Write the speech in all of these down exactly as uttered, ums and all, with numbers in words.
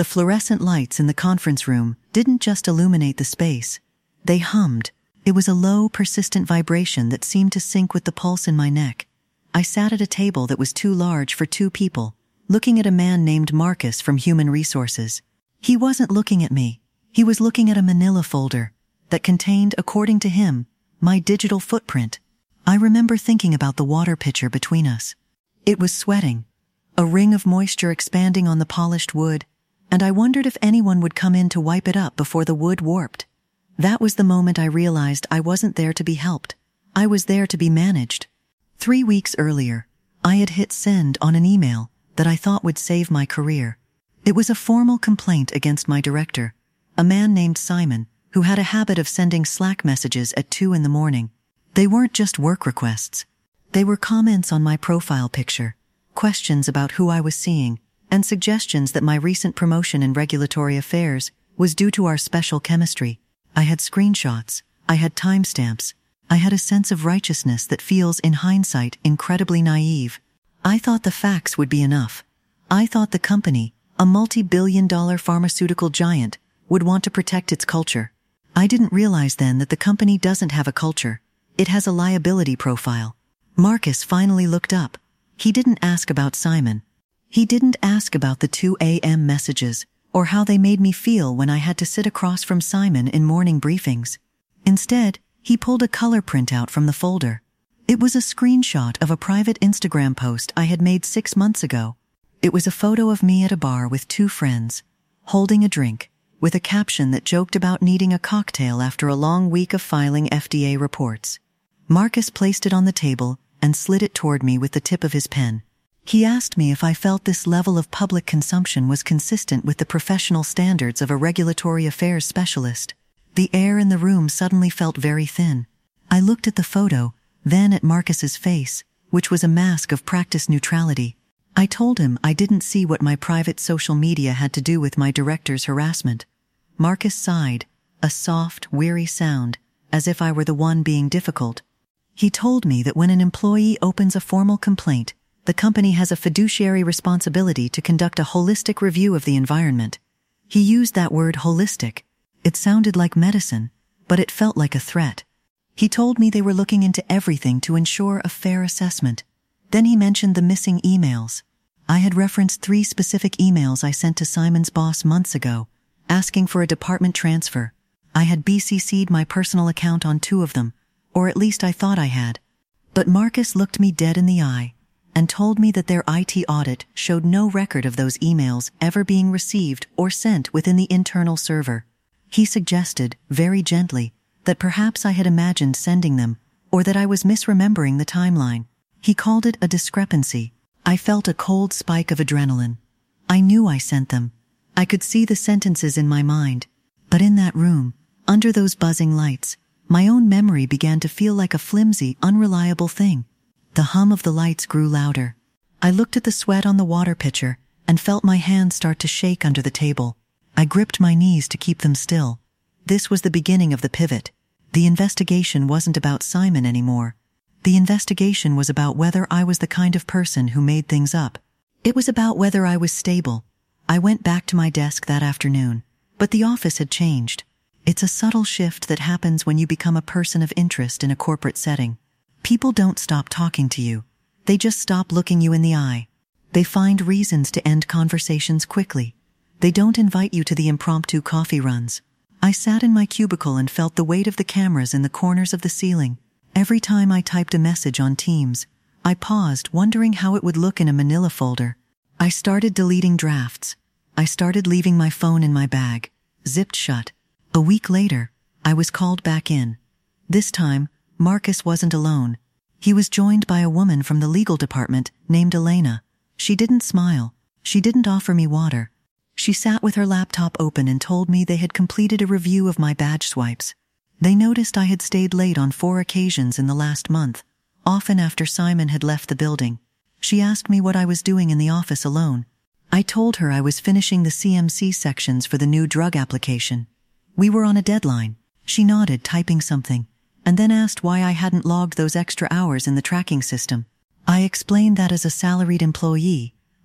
The fluorescent lights in the conference room didn't just illuminate the space. They hummed. It was a low, persistent vibration that seemed to sync with the pulse in my neck. I sat at a table that was too large for two people, looking at a man named Marcus from Human Resources. He wasn't looking at me. He was looking at a manila folder that contained, according to him, my digital footprint. I remember thinking about the water pitcher between us. It was sweating, a ring of moisture expanding on the polished wood, and I wondered if anyone would come in to wipe it up before the wood warped. That was the moment I realized I wasn't there to be helped. I was there to be managed. Three weeks earlier, I had hit send on an email that I thought would save my career. It was a formal complaint against my director, a man named Simon, who had a habit of sending Slack messages at two in the morning. They weren't just work requests. They were comments on my profile picture, questions about who I was seeing, and suggestions that my recent promotion in regulatory affairs was due to our special chemistry. I had screenshots. I had timestamps. I had a sense of righteousness that feels, in hindsight, incredibly naive. I thought the facts would be enough. I thought the company, a multi-billion dollar pharmaceutical giant, would want to protect its culture. I didn't realize then that the company doesn't have a culture. It has a liability profile. Marcus finally looked up. He didn't ask about Simon. He didn't ask about the two a m messages, or how they made me feel when I had to sit across from Simon in morning briefings. Instead, he pulled a color printout from the folder. It was a screenshot of a private Instagram post I had made six months ago. It was a photo of me at a bar with two friends, holding a drink, with a caption that joked about needing a cocktail after a long week of filing F D A reports. Marcus placed it on the table and slid it toward me with the tip of his pen. He asked me if I felt this level of public consumption was consistent with the professional standards of a regulatory affairs specialist. The air in the room suddenly felt very thin. I looked at the photo, then at Marcus's face, which was a mask of practiced neutrality. I told him I didn't see what my private social media had to do with my director's harassment. Marcus sighed, a soft, weary sound, as if I were the one being difficult. He told me that when an employee opens a formal complaint, the company has a fiduciary responsibility to conduct a holistic review of the environment. He used that word holistic. It sounded like medicine, but it felt like a threat. He told me they were looking into everything to ensure a fair assessment. Then he mentioned the missing emails. I had referenced three specific emails I sent to Simon's boss months ago, asking for a department transfer. I had B C C'd my personal account on two of them, or at least I thought I had. But Marcus looked me dead in the eye and told me that their I T audit showed no record of those emails ever being received or sent within the internal server. He suggested, very gently, that perhaps I had imagined sending them, or that I was misremembering the timeline. He called it a discrepancy. I felt a cold spike of adrenaline. I knew I sent them. I could see the sentences in my mind. But in that room, under those buzzing lights, my own memory began to feel like a flimsy, unreliable thing. The hum of the lights grew louder. I looked at the sweat on the water pitcher and felt my hands start to shake under the table. I gripped my knees to keep them still. This was the beginning of the pivot. The investigation wasn't about Simon anymore. The investigation was about whether I was the kind of person who made things up. It was about whether I was stable. I went back to my desk that afternoon, but the office had changed. It's a subtle shift that happens when you become a person of interest in a corporate setting. People don't stop talking to you. They just stop looking you in the eye. They find reasons to end conversations quickly. They don't invite you to the impromptu coffee runs. I sat in my cubicle and felt the weight of the cameras in the corners of the ceiling. Every time I typed a message on Teams, I paused, wondering how it would look in a manila folder. I started deleting drafts. I started leaving my phone in my bag, zipped shut. A week later, I was called back in. This time, Marcus wasn't alone. He was joined by a woman from the legal department named Elena. She didn't smile. She didn't offer me water. She sat with her laptop open and told me they had completed a review of my badge swipes. They noticed I had stayed late on four occasions in the last month, often after Simon had left the building. She asked me what I was doing in the office alone. I told her I was finishing the C M C sections for the new drug application. We were on a deadline. She nodded, typing something, and then asked why I hadn't logged those extra hours in the tracking system. I explained that as a salaried employee,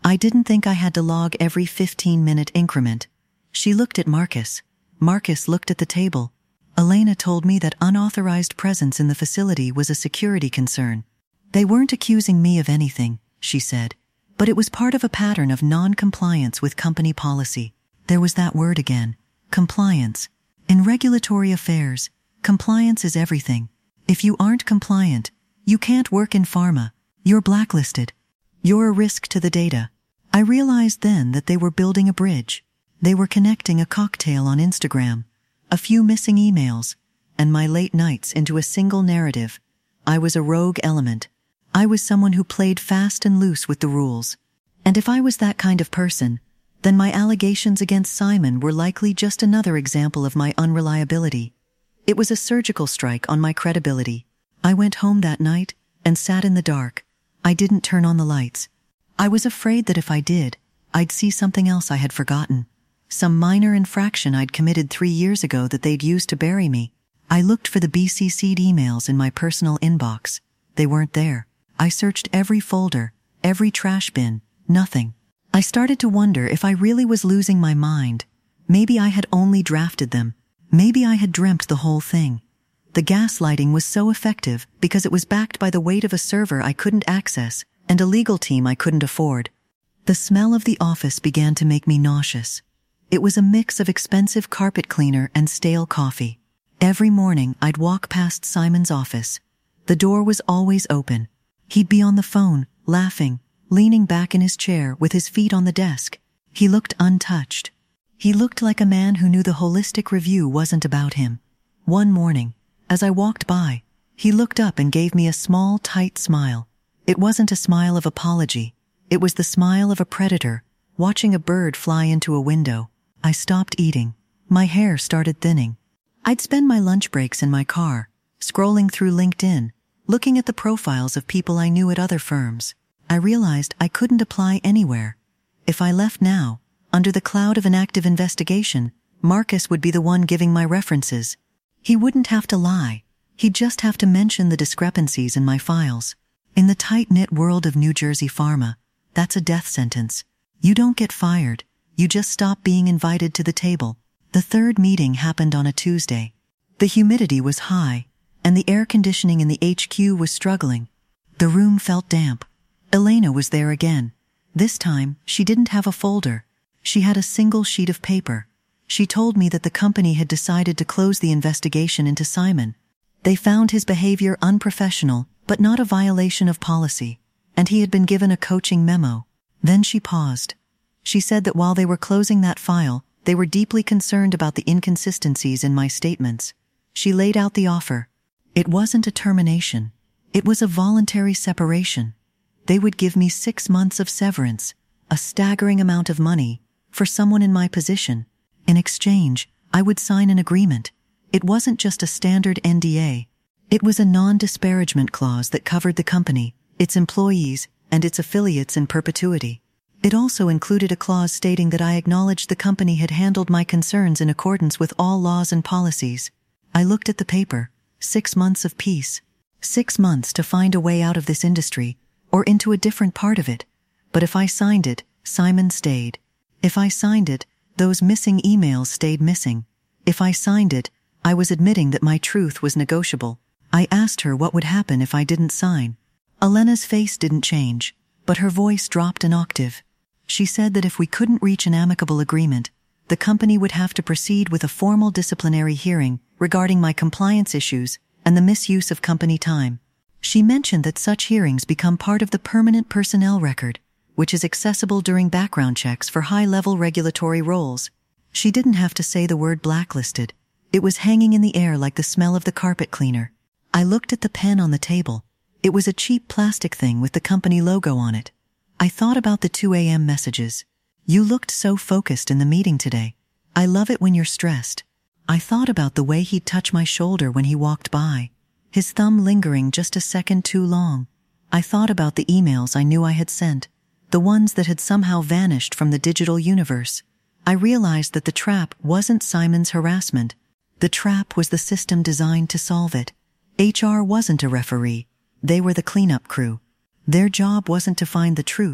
I didn't think I had to log every fifteen-minute increment. She looked at Marcus. Marcus looked at the table. Elena told me that unauthorized presence in the facility was a security concern. They weren't accusing me of anything, she said, but it was part of a pattern of non-compliance with company policy. There was that word again. Compliance. In regulatory affairs, compliance is everything. If you aren't compliant, you can't work in pharma. You're blacklisted. You're a risk to the data. I realized then that they were building a bridge. They were connecting a cocktail on Instagram, a few missing emails, and my late nights into a single narrative. I was a rogue element. I was someone who played fast and loose with the rules. And if I was that kind of person, then my allegations against Simon were likely just another example of my unreliability. It was a surgical strike on my credibility. I went home that night and sat in the dark. I didn't turn on the lights. I was afraid that if I did, I'd see something else I had forgotten. Some minor infraction I'd committed three years ago that they'd used to bury me. I looked for the B C C'd emails in my personal inbox. They weren't there. I searched every folder, every trash bin, nothing. I started to wonder if I really was losing my mind. Maybe I had only drafted them. Maybe I had dreamt the whole thing. The gaslighting was so effective because it was backed by the weight of a server I couldn't access and a legal team I couldn't afford. The smell of the office began to make me nauseous. It was a mix of expensive carpet cleaner and stale coffee. Every morning I'd walk past Simon's office. The door was always open. He'd be on the phone, laughing, leaning back in his chair with his feet on the desk. He looked untouched. He looked like a man who knew the holistic review wasn't about him. One morning, as I walked by, he looked up and gave me a small, tight smile. It wasn't a smile of apology. It was the smile of a predator, watching a bird fly into a window. I stopped eating. My hair started thinning. I'd spend my lunch breaks in my car, scrolling through LinkedIn, looking at the profiles of people I knew at other firms. I realized I couldn't apply anywhere. If I left now, under the cloud of an active investigation, Marcus would be the one giving my references. He wouldn't have to lie. He'd just have to mention the discrepancies in my files. In the tight-knit world of New Jersey pharma, that's a death sentence. You don't get fired. You just stop being invited to the table. The third meeting happened on a Tuesday. The humidity was high, and the air conditioning in the H Q was struggling. The room felt damp. Elena was there again. This time, she didn't have a folder. She had a single sheet of paper. She told me that the company had decided to close the investigation into Simon. They found his behavior unprofessional, but not a violation of policy, and he had been given a coaching memo. Then she paused. She said that while they were closing that file, they were deeply concerned about the inconsistencies in my statements. She laid out the offer. It wasn't a termination. It was a voluntary separation. They would give me six months of severance, a staggering amount of money, for someone in my position. In exchange, I would sign an agreement. It wasn't just a standard N D A. It was a non-disparagement clause that covered the company, its employees, and its affiliates in perpetuity. It also included a clause stating that I acknowledged the company had handled my concerns in accordance with all laws and policies. I looked at the paper. Six months of peace. Six months to find a way out of this industry, or into a different part of it. But if I signed it, Simon stayed. If I signed it, those missing emails stayed missing. If I signed it, I was admitting that my truth was negotiable. I asked her what would happen if I didn't sign. Elena's face didn't change, but her voice dropped an octave. She said that if we couldn't reach an amicable agreement, the company would have to proceed with a formal disciplinary hearing regarding my compliance issues and the misuse of company time. She mentioned that such hearings become part of the permanent personnel record, which is accessible during background checks for high-level regulatory roles. She didn't have to say the word blacklisted. It was hanging in the air like the smell of the carpet cleaner. I looked at the pen on the table. It was a cheap plastic thing with the company logo on it. I thought about the two a m messages. You looked so focused in the meeting today. I love it when you're stressed. I thought about the way he'd touch my shoulder when he walked by, his thumb lingering just a second too long. I thought about the emails I knew I had sent, the ones that had somehow vanished from the digital universe. I realized that the trap wasn't Simon's harassment. The trap was the system designed to solve it. H R wasn't a referee. They were the cleanup crew. Their job wasn't to find the truth.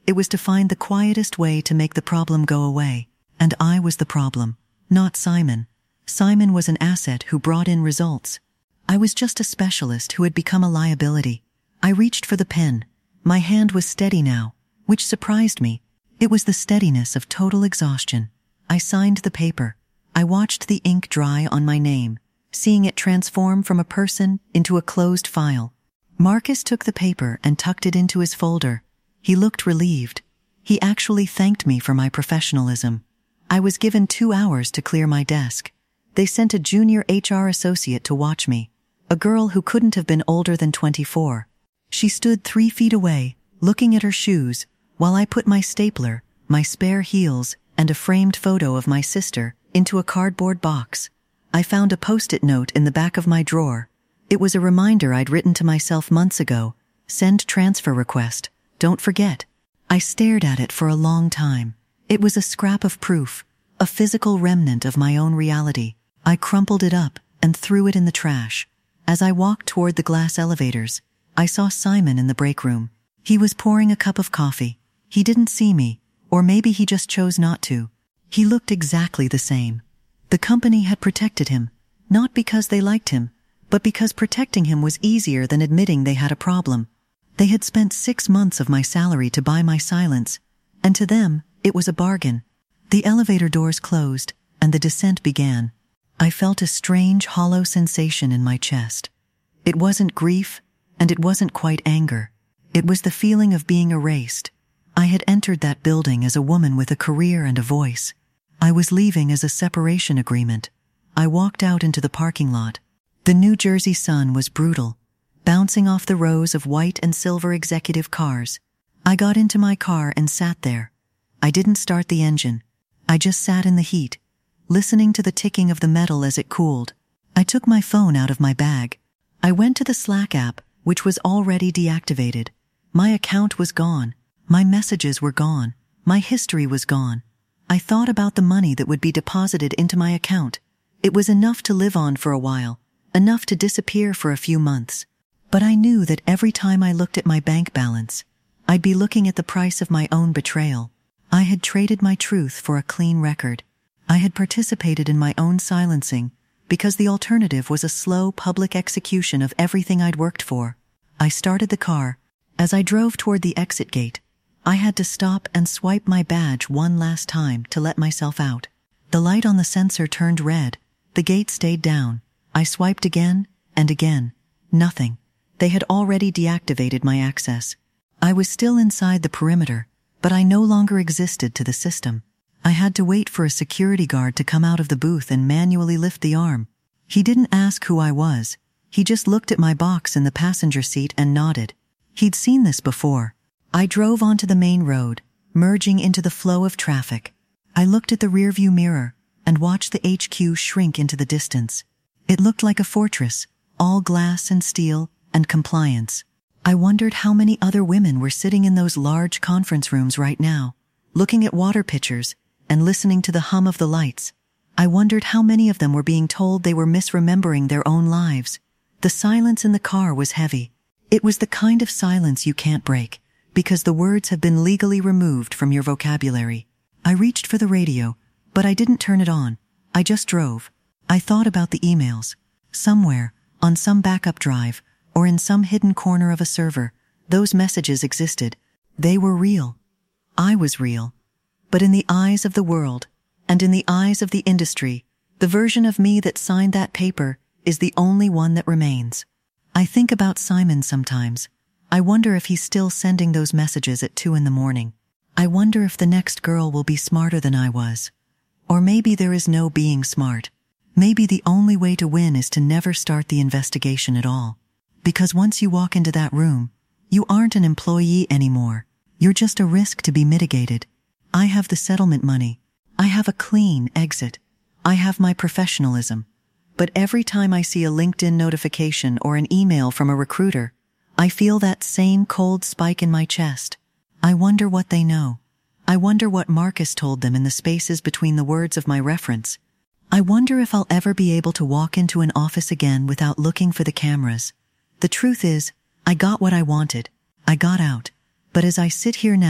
It was to find the quietest way to make the problem go away. And I was the problem, not Simon. Simon was an asset who brought in results. I was just a specialist who had become a liability. I reached for the pen. My hand was steady now, which surprised me. It was the steadiness of total exhaustion. I signed the paper. I watched the ink dry on my name, seeing it transform from a person into a closed file. Marcus took the paper and tucked it into his folder. He looked relieved. He actually thanked me for my professionalism. I was given two hours to clear my desk. They sent a junior H R associate to watch me, a girl who couldn't have been older than twenty-four. She stood three feet away, looking at her shoes, while I put my stapler, my spare heels, and a framed photo of my sister into a cardboard box. I found a post-it note in the back of my drawer. It was a reminder I'd written to myself months ago. Send transfer request. Don't forget. I stared at it for a long time. It was a scrap of proof, a physical remnant of my own reality. I crumpled it up and threw it in the trash. As I walked toward the glass elevators, I saw Simon in the break room. He was pouring a cup of coffee. He didn't see me, or maybe he just chose not to. He looked exactly the same. The company had protected him, not because they liked him, but because protecting him was easier than admitting they had a problem. They had spent six months of my salary to buy my silence, and to them, it was a bargain. The elevator doors closed, and the descent began. I felt a strange, hollow sensation in my chest. It wasn't grief, and it wasn't quite anger. It was the feeling of being erased. I had entered that building as a woman with a career and a voice. I was leaving as a separation agreement. I walked out into the parking lot. The New Jersey sun was brutal, bouncing off the rows of white and silver executive cars. I got into my car and sat there. I didn't start the engine. I just sat in the heat, listening to the ticking of the metal as it cooled. I took my phone out of my bag. I went to the Slack app, which was already deactivated. My account was gone. My messages were gone. My history was gone. I thought about the money that would be deposited into my account. It was enough to live on for a while, enough to disappear for a few months. But I knew that every time I looked at my bank balance, I'd be looking at the price of my own betrayal. I had traded my truth for a clean record. I had participated in my own silencing because the alternative was a slow public execution of everything I'd worked for. I started the car. As I drove toward the exit gate, I had to stop and swipe my badge one last time to let myself out. The light on the sensor turned red. The gate stayed down. I swiped again and again. Nothing. They had already deactivated my access. I was still inside the perimeter, but I no longer existed to the system. I had to wait for a security guard to come out of the booth and manually lift the arm. He didn't ask who I was. He just looked at my box in the passenger seat and nodded. He'd seen this before. I drove onto the main road, merging into the flow of traffic. I looked at the rearview mirror and watched the H Q shrink into the distance. It looked like a fortress, all glass and steel and compliance. I wondered how many other women were sitting in those large conference rooms right now, looking at water pitchers and listening to the hum of the lights. I wondered how many of them were being told they were misremembering their own lives. The silence in the car was heavy. It was the kind of silence you can't break, because the words have been legally removed from your vocabulary. I reached for the radio, but I didn't turn it on. I just drove. I thought about the emails. Somewhere, on some backup drive, or in some hidden corner of a server, those messages existed. They were real. I was real. But in the eyes of the world, and in the eyes of the industry, the version of me that signed that paper is the only one that remains. I think about Simon sometimes. I wonder if he's still sending those messages at two in the morning. I wonder if the next girl will be smarter than I was. Or maybe there is no being smart. Maybe the only way to win is to never start the investigation at all. Because once you walk into that room, you aren't an employee anymore. You're just a risk to be mitigated. I have the settlement money. I have a clean exit. I have my professionalism. But every time I see a LinkedIn notification or an email from a recruiter, I feel that same cold spike in my chest. I wonder what they know. I wonder what Marcus told them in the spaces between the words of my reference. I wonder if I'll ever be able to walk into an office again without looking for the cameras. The truth is, I got what I wanted. I got out. But as I sit here now,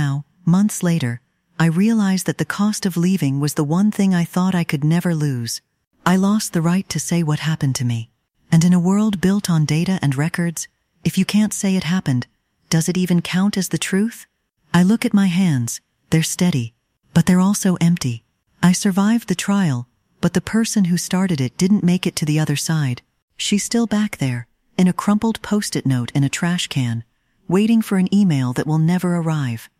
Months later, I realized that the cost of leaving was the one thing I thought I could never lose. I lost the right to say what happened to me. And in a world built on data and records, if you can't say it happened, does it even count as the truth? I look at my hands. They're steady, but they're also empty. I survived the trial, but the person who started it didn't make it to the other side. She's still back there, in a crumpled post-it note in a trash can, waiting for an email that will never arrive.